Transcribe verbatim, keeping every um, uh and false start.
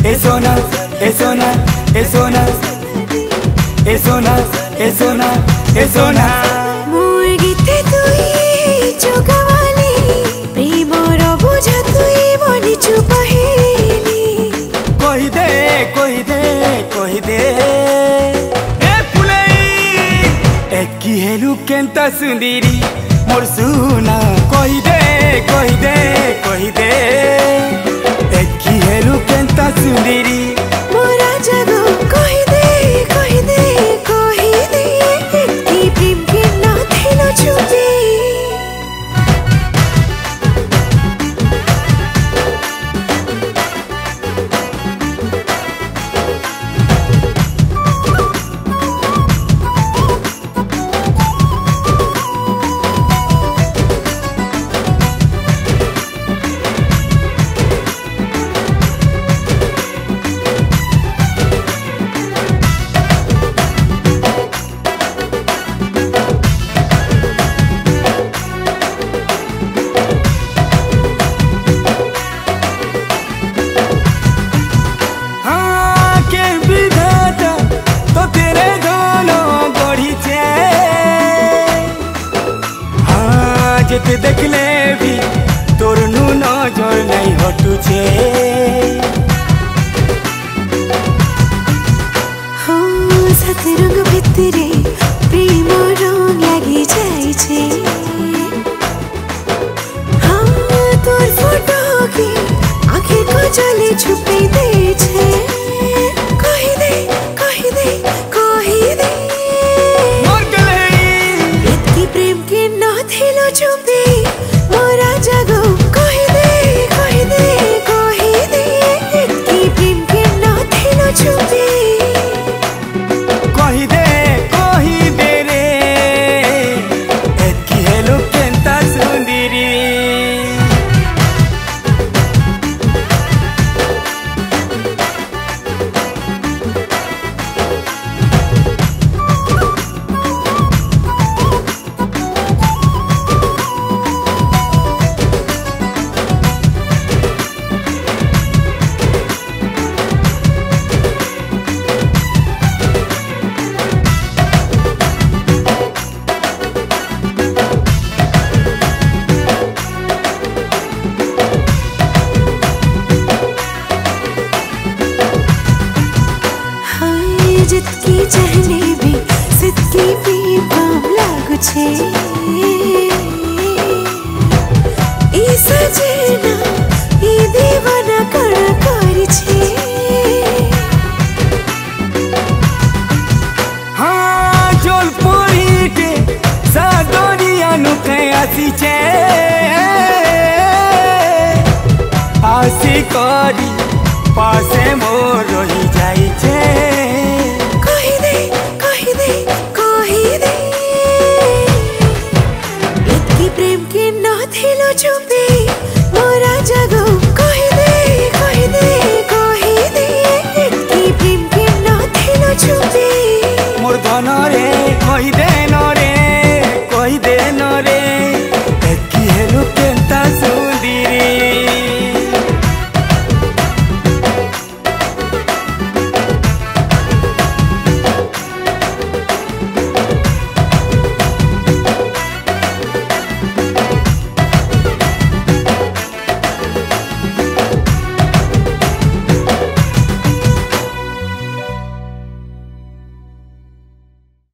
ए सोना ए सोना ए सोना ए सोना ए सोना ए सोना मोर गीते तुई चोकावाली प्रेमर बुझा तुई बनी चुपहेली कही दे कही दे कही दे ए फुलई एकी हेलु केंता सुंदरी मोर सुना कही दे कही दे कही दे एकी हेलु केंता सुंदरी मोरा जगो कही दे कही दे कही दे एकी प्रेम के ना थेलो छुपी जेते देखले भी तोर नु नजर नहीं हटुछे हो सात रंग भितरे प्रेम रंग लगी जाई छे हाँ तोर फोटो के आँखें को जले छुपे दे छे कही दे कही दे कही दे मोर गले इतनी प्रेम के ना थेलो छुपी मोरा जगो कही दे कही दे कही दे इतनी प्रेम के ना थेलो छुपी कही दे कही दे रे एकी हेलु केंता सुंदरी जितकी चाहने भी सितकी भी पाम लागु छे ई सजना ई दीवाना कण करी छे हाँ जोल पोरी के सादोरिया नु कहीं आसी छे आसी करी पासे मोर रही जाई छे कही दे कही दे कही दे इतकी प्रेम के ना थेलो छुपी मोरा जगो कही दे कही दे कही दे इतकी प्रेम के ना थेलो छुपी मोर धन रे कही दे न रे कही दे न रे